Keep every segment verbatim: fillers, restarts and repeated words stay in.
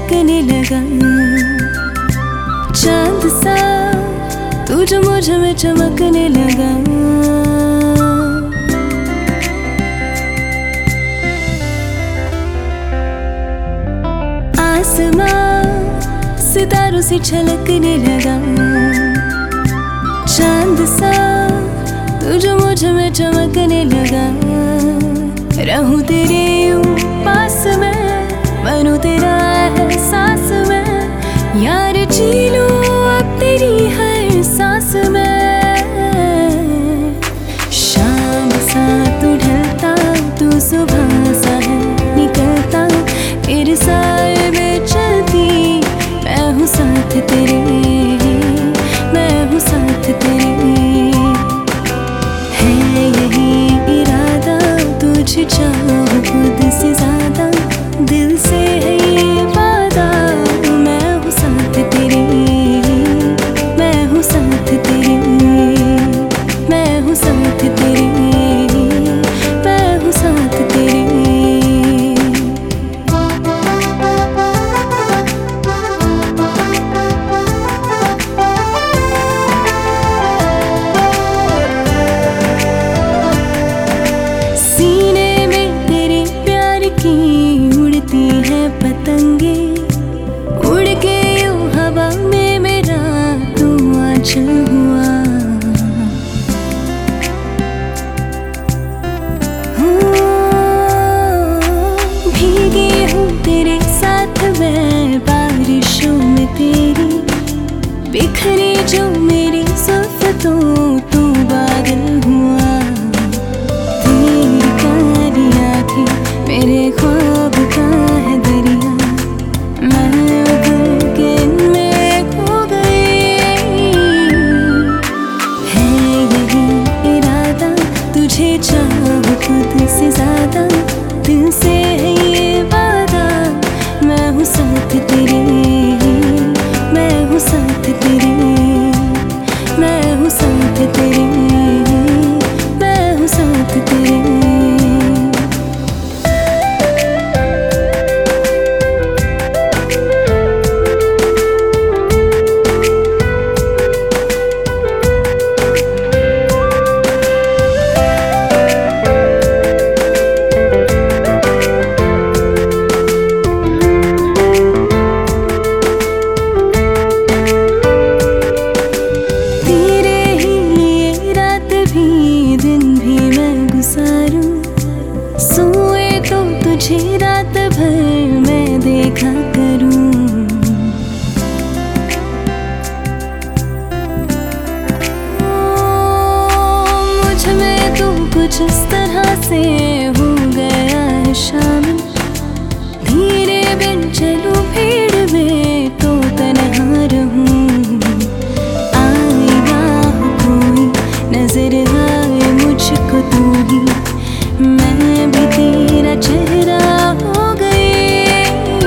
छलकने लगा। चांद सा तू जो मुझ में चमकने लगा। आसमां सितारों से छलकने लगा। चांद सा तू जो मुझ में चमकने लगा। रहूं तेरे यूं पास में, बनूं तेरा एहसास में, यार जी लूं अब तेरी हर सांस में। शाम सा तू ढलता, तू सुबह सा है निकलता, तेरे साए में चलती, मैं हूँ साथ तेरे, मैं हूँ साथ तेरे। है यही इरादा, तुझे चाहूं खुद से ज्यादा, दिल से है ये वादा, मैं हूँ साथ तेरे, मैं हूँ साथ तेरे, मैं हूँ साथ तेरे, मैं हूँ साथ तेरे। उड़ती है पतंगे, उड़ के यूं हवा में मेरा तू आंचल हुआ। भीगी हूँ तेरे साथ मैं बारिशों में तेरी, बिखरी जो मेरी जुल्फ तो तू बादल हुआ। तेरी कारी आँखें मेरे ख्वाब का है दरिया, मैं उतर के इनमें खो गई। है यही इरादा, तुझे चाहूं खुद से ज्यादा, दिल से है ये वादा, मैं हूँ साथ तेरे, मैं हूँ साथ तेरे, मैं हूँ साथ तेरे, मैं हूँ साथ तेरे। सोए तो तुझे रात भर मैं देखा करूं। मुझ में तू कुछ इस तरह से हो गया है शामिल, धीरे बिन चलूं भीड़ में तो तन्हा रहूं। आएगा कोई नजर आए मुझको तू ही, मैं भी तेरा चेहरा हो गई।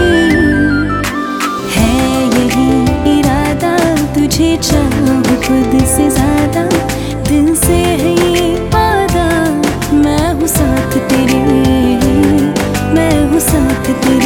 है यही इरादा, तुझे चाहूं खुद से ज्यादा, दिल से है ये वादा, मैं हूँ साथ तेरे, मैं हूँ साथ तेरे।